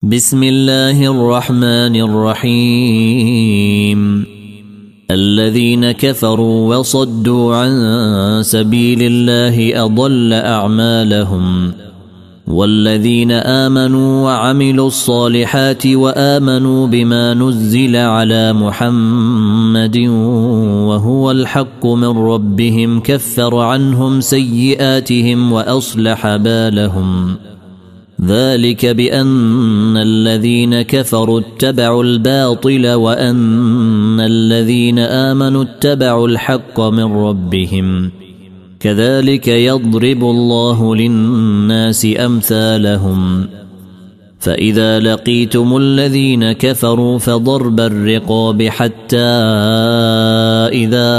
بسم الله الرحمن الرحيم. الذين كفروا وصدوا عن سبيل الله أضل أعمالهم، والذين آمنوا وعملوا الصالحات وآمنوا بما نزل على محمد وهو الحق من ربهم كفر عنهم سيئاتهم وأصلح بالهم. ذلك بأن الذين كفروا اتبعوا الباطل وأن الذين آمنوا اتبعوا الحق من ربهم. كذلك يضرب الله للناس أمثالهم. فإذا لقيتم الذين كفروا فضرب الرقاب حتى إذا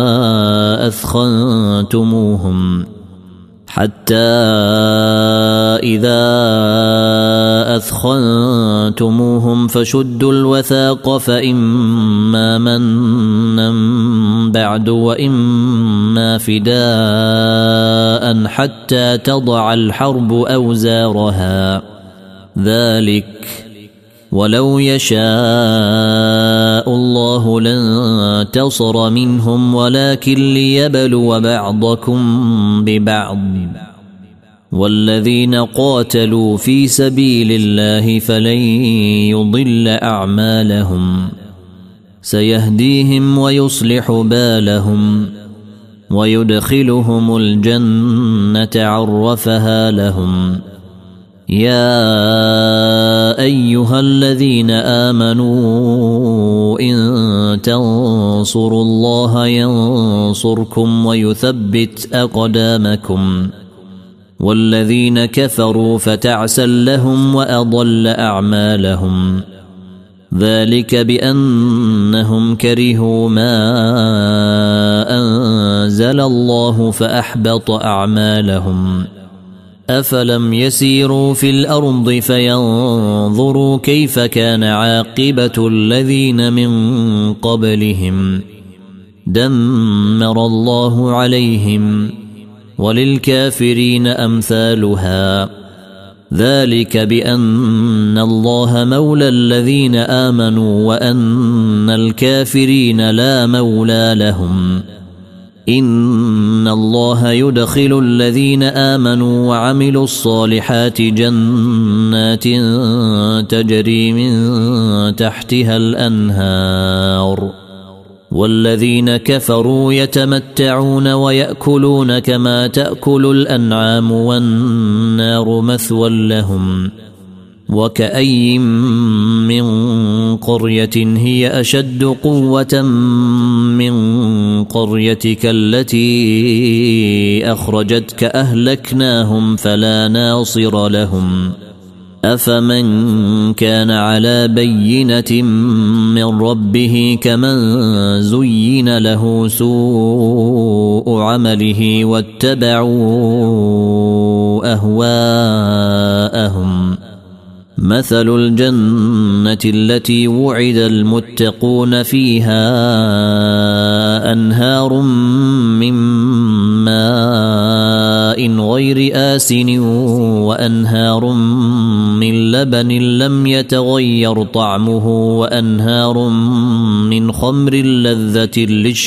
أثخنتموهم فشدوا الوثاق، فإما منا بعد وإما فداء حتى تضع الحرب أوزارها. ذلك ولو يشاء الله لانتصر منهم ولكن ليبلو بعضكم ببعض. والذين قاتلوا في سبيل الله فلن يضل أعمالهم، سيهديهم ويصلح بالهم ويدخلهم الجنة عرفها لهم. يا أيها الذين آمنوا إن تنصروا الله ينصركم ويثبت أقدامكم. والذين كفروا فتعسا لهم وأضل أعمالهم. ذلك بأنهم كرهوا ما أنزل الله فأحبط أعمالهم. أفلم يسيروا في الأرض فينظروا كيف كان عاقبة الذين من قبلهم. دمر الله عليهم وللكافرين أمثالها. ذلك بأن الله مولى الذين آمنوا وأن الكافرين لا مولى لهم. إن الله يدخل الذين آمنوا وعملوا الصالحات جنات تجري من تحتها الأنهار، والذين كفروا يتمتعون ويأكلون كما تأكل الأنعام والنار مثوى لهم. وكأي من قرية هي أشد قوة من قريتك التي أخرجتك أهلكناهم فلا ناصر لهم. أفمن كان على بينة من ربه كمن زين له سوء عمله واتبعوا أهواءهم. مثل الجنة التي وعد المتقون فيها أنهار من ماء غير آسن وأنهار من لبن لم يتغير طعمه وأنهار من خمر لذة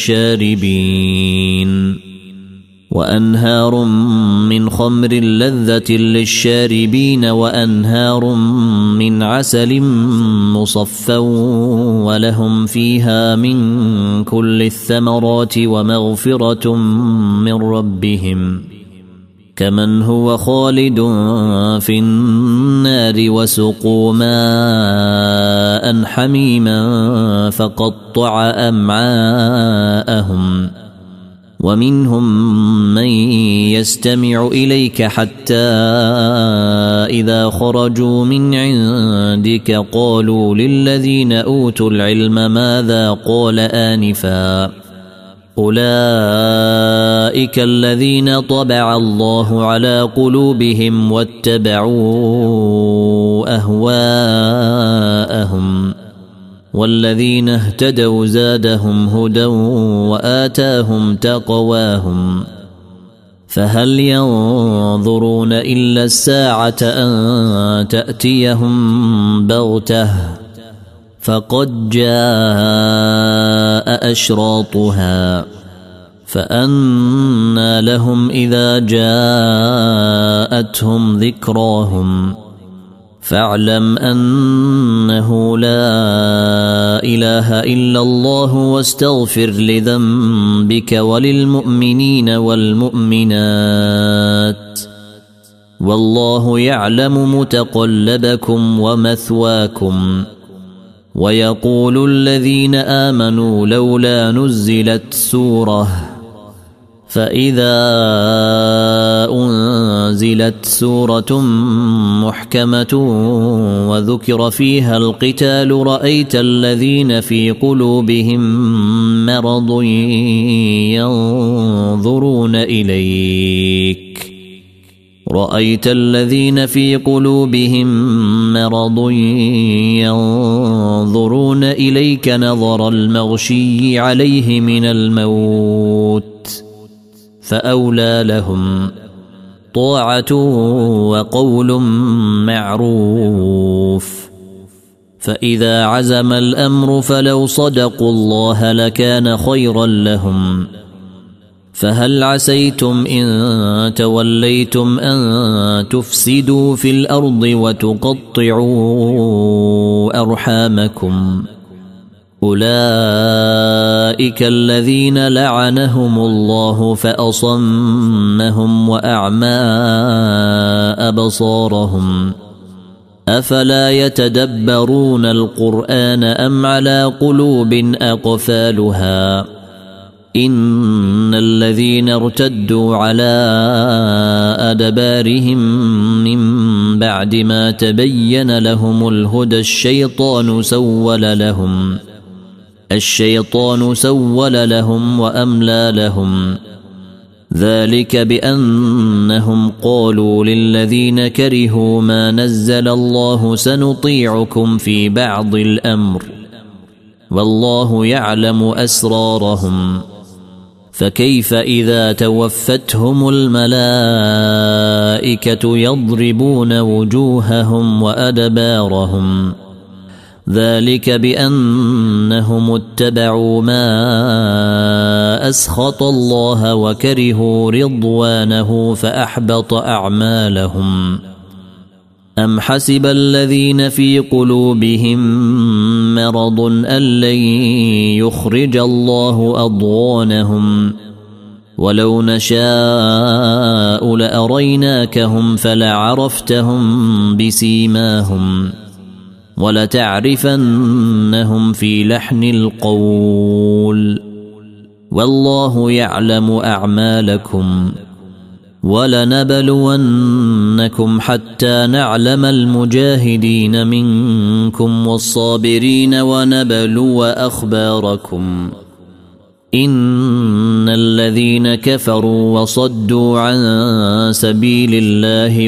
للشاربين وأنهار من عسل مصفى ولهم فيها من كل الثمرات ومغفرة من ربهم، كمن هو خالد في النار وسقوا ماء حميما فقطع أمعاءهم. ومنهم من يستمع إليك حتى إذا خرجوا من عندك قالوا للذين أوتوا العلم ماذا قال آنفا. أولئك الذين طبع الله على قلوبهم واتبعوا أهواءهم. والذين اهتدوا زادهم هدى وآتاهم تقواهم. فهل ينظرون إلا الساعة أن تأتيهم بغتة فقد جاء أشراطها فأنى لهم إذا جاءتهم ذكراهم فاعلم أنه لا إله إلا الله واستغفر لذنبك وللمؤمنين والمؤمنات والله يعلم متقلبكم ومثواكم. ويقول الذين آمنوا لولا نزلت سورة فإذا أنزلت سورة محكمة وذكر فيها القتال رأيت الذين في قلوبهم مرض ينظرون إليك نظر المغشي عليه من الموت فأولى لهم طاعة وقول معروف. فإذا عزم الأمر فلو صدقوا الله لكان خيرا لهم. فهل عسيتم إن توليتم أن تفسدوا في الأرض وتقطعوا أرحامكم أولئك الذين لعنهم الله فأصمهم وأعمى أبصارهم أفلا يتدبرون القرآن أم على قلوب أقفالها إن الذين ارتدوا على أدبارهم من بعد ما تبين لهم الهدى الشيطان سول لهم وأملى لهم ذلك بأنهم قالوا للذين كرهوا ما نزل الله سنطيعكم في بعض الأمر والله يعلم أسرارهم فكيف إذا توفتهم الملائكة يضربون وجوههم وأدبارهم ذلك بأنهم اتبعوا ما أسخط الله وكرهوا رضوانه فأحبط أعمالهم. أم حسب الذين في قلوبهم مرض أن لن يخرج الله أضغانهم ولو نشاء لأريناكهم فلعرفتهم بسيماهم ولتعرفنهم في لحن القول والله يعلم أعمالكم. ولنبلونكم حتى نعلم المجاهدين منكم والصابرين ونبلو أخباركم. إن الذين كفروا وصدوا عن سبيل الله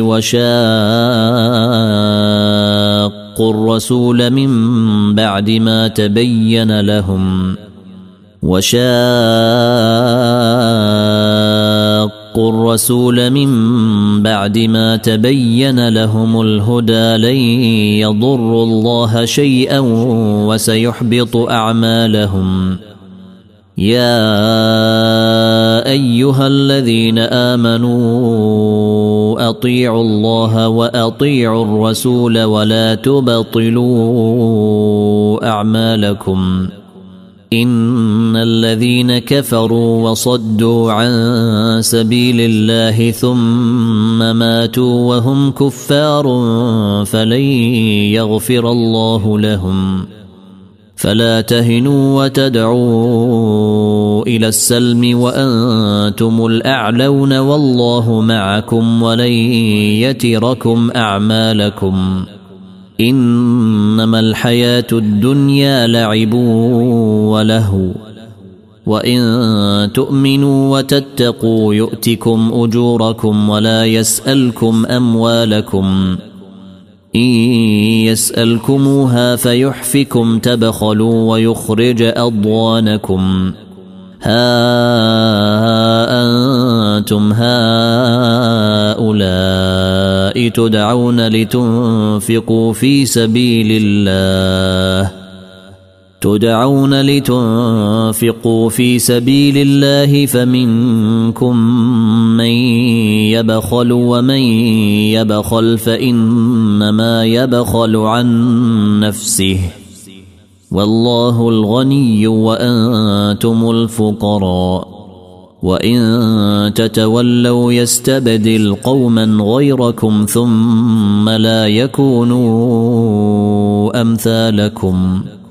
وشاقوا الرسول من بعد ما تبين لهم الهدى لن يضروا الله شيئا وسيحبط أعمالهم. يا أيها الذين آمنوا أطيعوا الله وأطيعوا الرسول ولا تبطلوا أعمالكم. إن الذين كفروا وصدوا عن سبيل الله ثم ماتوا وهم كفار فلن يغفر الله لهم. فلا تهنوا وتدعوا إلى السلم وأنتم الأعلون والله معكم ولن يتركم أعمالكم. إنما الحياة الدنيا لعب ولهو وإن تؤمنوا وتتقوا يؤتكم أجوركم ولا يسألكم أموالكم. إن يسألكموها فيحفكم تبخلوا ويخرج أضغانكم. ها أنتم هؤلاء تدعون لتنفقوا في سبيل الله فمنكم من يبخل ومن يبخل فإنما يبخل عن نفسه والله الغني وأنتم الفقراء وإن تتولوا يستبدل قوما غيركم ثم لا يكونوا أمثالكم